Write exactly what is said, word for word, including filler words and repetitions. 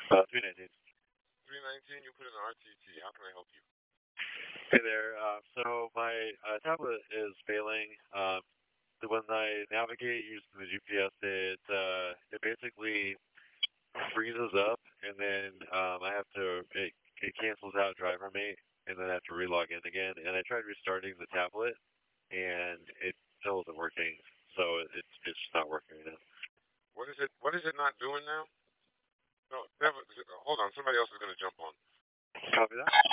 Uh, three nineteen. three nineteen, you put in R T T. How can I help you? Hey there. Uh, so my uh, tablet is failing. Um, so when I navigate using the G P S, it uh, it basically freezes up, and then um, I have to it, it cancels out driver mate, and then I have to relog in again. And I tried restarting the tablet, and it still isn't working. So it, it's it's just not working right now. What is it? What is it not doing now? No, never. Hold on. Somebody else is going to jump on. Copy that.